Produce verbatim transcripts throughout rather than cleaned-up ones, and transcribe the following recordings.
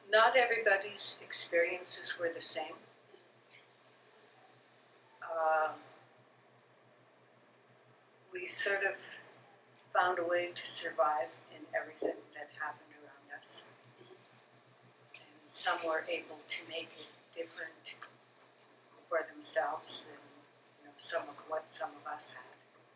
not everybody's experiences were the same. Uh, we sort of found a way to survive in everything that happened around us. And some were able to make it different for themselves than, you know, some of what some of us had.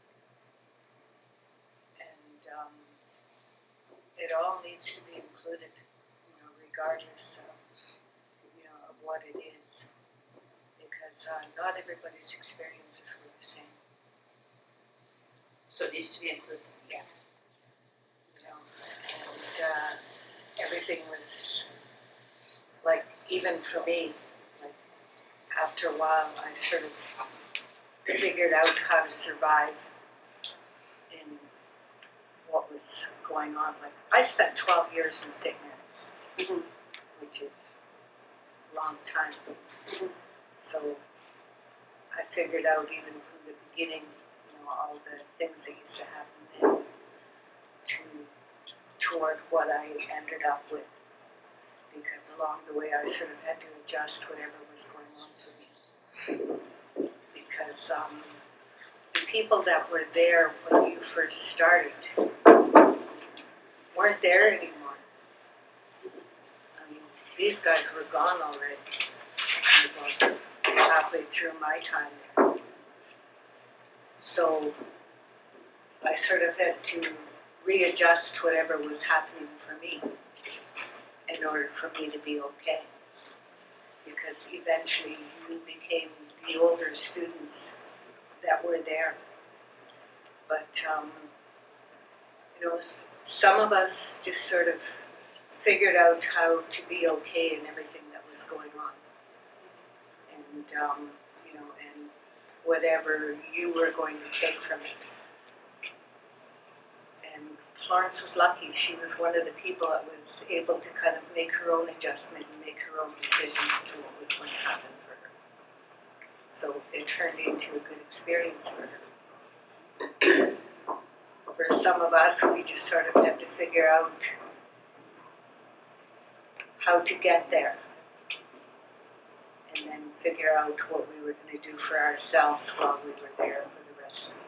And um, it all needs to be included, you know, regardless of, you know, of what it is. Because uh, not everybody's experiences were the same. So it needs to be inclusive. Yeah. You know, and uh, everything was, like, even for me, like, after a while, I sort of figured out how to survive in what was going on. Like, I spent twelve years in Saint Mary's, mm-hmm. which is a long time. Mm-hmm. So I figured out even from the beginning, you know, all the things that used to happen then to toward what I ended up with. Because along the way I sort of had to adjust whatever was going on to me. Because um, the people that were there when you first started weren't there anymore. I mean, these guys were gone already. About halfway through my time there. So I sort of had to readjust whatever was happening for me in order for me to be okay. Because eventually you became the older students that were there. But, um, you know, some of us just sort of figured out how to be okay in everything that was going on. And, um, you know, and whatever you were going to take from it. And Florence was lucky. She was one of the people that was able to kind of make her own adjustment and make her own decisions to what was going to happen for her. So it turned into a good experience for her. For some of us, we just sort of had to figure out how to get there. And then figure out what we were going to do for ourselves while we were there for the rest of the